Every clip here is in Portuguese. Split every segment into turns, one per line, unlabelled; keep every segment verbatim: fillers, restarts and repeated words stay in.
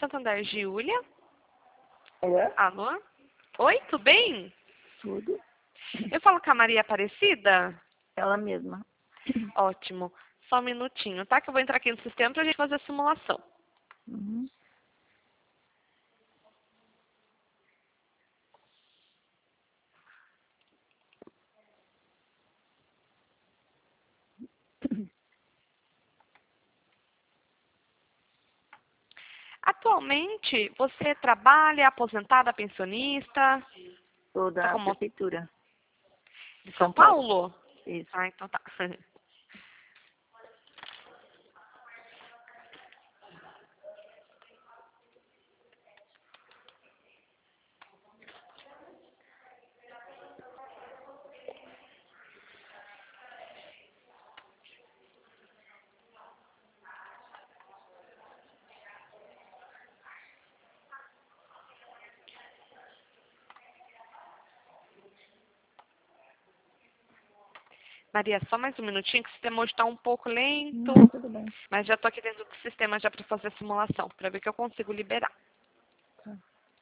Santander, Giulia.
Olá,
Alô? Oi, tudo bem?
tudo.
Eu falo com a Maria Aparecida?
Ela mesma.
Ótimo. Só um minutinho, tá? Que eu vou entrar aqui no sistema pra gente fazer a simulação.
Uhum.
Atualmente, você trabalha, aposentada, pensionista?
Sou
Tá
da
como
prefeitura
de
de
São
São Paulo.
Paulo?
Isso.
Ah, então tá. Maria, só mais um minutinho, que o sistema hoje está um pouco lento,
Não, tudo bem.
mas já estou aqui dentro do sistema já para fazer a simulação, para ver que eu consigo liberar.
Tá.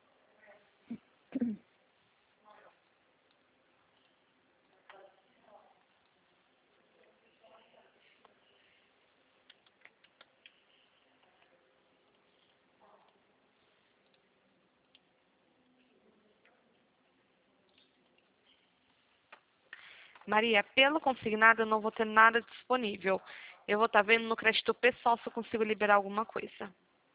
Maria, pelo consignado eu não vou ter nada disponível. Eu vou estar vendo no crédito pessoal se eu consigo liberar alguma coisa.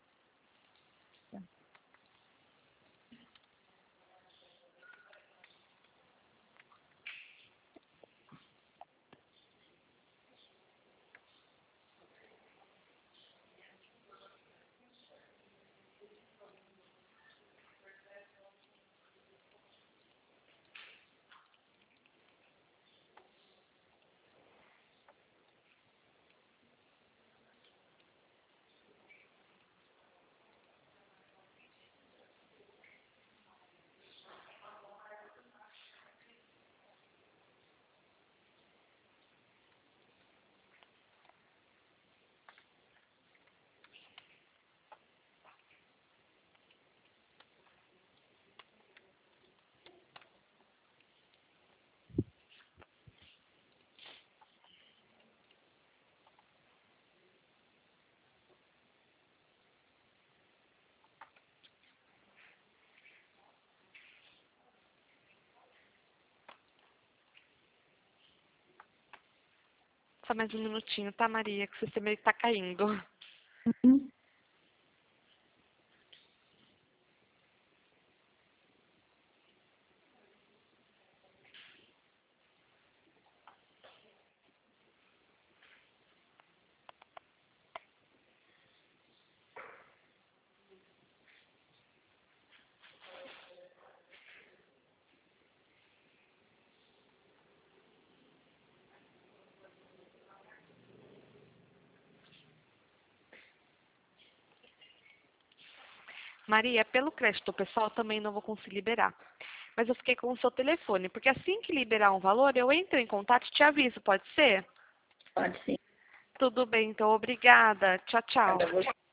Só mais um minutinho, tá, Maria? Que o sistema está caindo.
Uhum.
Maria, pelo crédito pessoal também não vou conseguir liberar. Mas eu fiquei com o seu telefone, porque assim que liberar um valor, eu entro em contato e te aviso, pode ser?
Pode sim.
Tudo bem, então obrigada. Tchau, tchau.
Cada